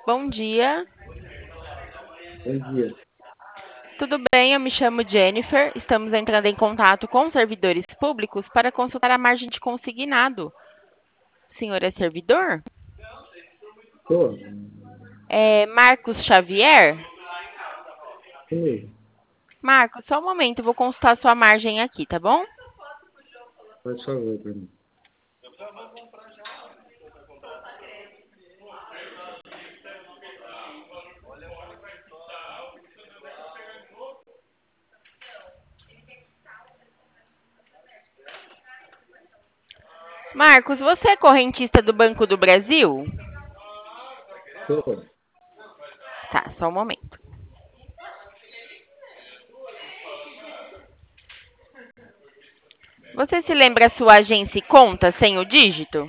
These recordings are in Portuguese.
Bom dia, Bom dia. tudo bem? Eu me chamo Jennifer. Estamos entrando em contato com servidores públicos para consultar a margem de consignado. O senhor é servidor? Tô. É Marcos Xavier? Sim, Marcos, só um momento, eu vou consultar sua margem aqui, tá bom? faz favor para mim. Marcos, você é correntista do Banco do Brasil? Tô. Tá, só um momento. Você se lembra a sua agência e conta sem o dígito?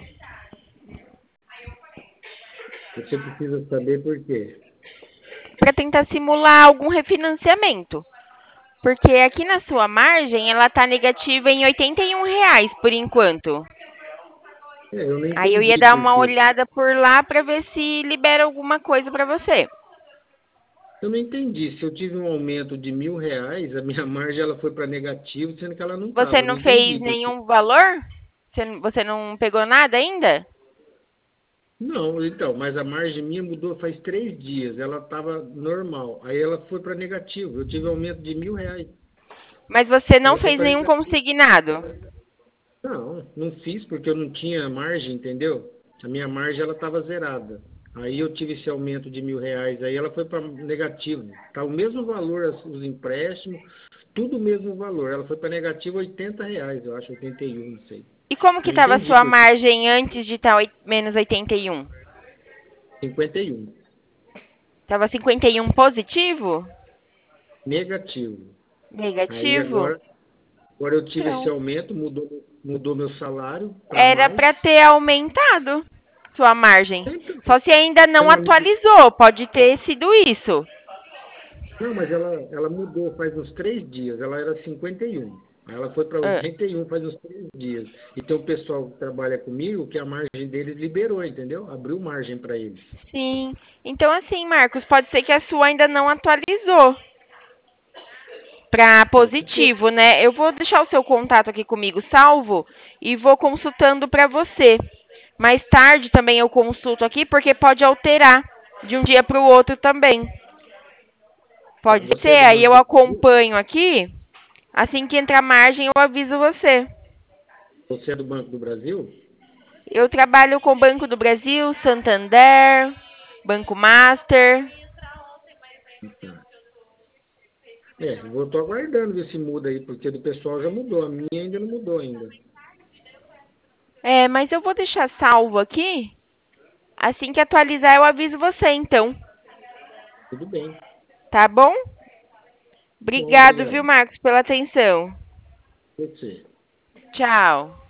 Você precisa saber por quê. Para tentar simular algum refinanciamento. Porque aqui na sua margem ela está negativa em R$ 81 por enquanto. Eu não Aí eu ia entendi dar por uma quê. olhada por lá para ver se libera alguma coisa para você. Eu não entendi. Se eu tive um aumento de R$ 1.000, a minha margem ela foi para negativo, sendo que ela não Você estava. Eu não não fez entendi por quê. nenhum valor? Você não pegou nada ainda? Não, então, mas a margem minha mudou faz 3 dias. Ela estava normal. Aí ela foi para negativo. Eu tive um aumento de R$ 1.000. Mas você não Ela foi fez para nenhum negativo. consignado. Não, não fiz porque eu não tinha margem, entendeu? A minha margem ela estava zerada. Aí eu tive esse aumento de R$ 1.000, aí ela foi para negativo. Tá o mesmo valor os empréstimos, tudo o mesmo valor. Ela foi para negativo R$ 80, eu acho, 81, não sei. E como que Não estava a entendi sua por quê. margem antes de estar menos 81? 51, Estava 51 positivo? negativo. Aí Negativo? agora eu tive esse Então, aumento, mudou meu salário para era mais. para ter aumentado sua margem. Então, Só se ainda não então, amigo, atualizou, pode ter sido isso. não, mas ela mudou faz uns 3 dias. Ela era 51. Aí ela foi para Ah, 81 faz uns 3 dias. E tem um pessoal que trabalha comigo que a margem deles liberou, entendeu? Abriu margem para eles. sim. Então, assim, Marcos, pode ser que a sua ainda não atualizou para Pode ser. positivo, né? Eu vou deixar o seu contato aqui comigo salvo e vou consultando para você. Mais tarde também eu consulto aqui, porque pode alterar de um dia para o outro também. Tá, Pode você é ser, do aí Banco eu do Brasil? acompanho aqui. Assim que entrar margem, eu aviso você. Você é do Banco do Brasil? Eu trabalho com o Banco do Brasil, Santander, Banco Master. Tá. Tô aguardando ver se muda aí, porque do pessoal já mudou. A minha ainda não mudou ainda. É, mas eu vou deixar salvo aqui. Assim que atualizar, eu aviso você, então. Tudo bem. Tá bom? Bom, Obrigado, viu, obrigado. Marcos, pela atenção. Você. Tchau.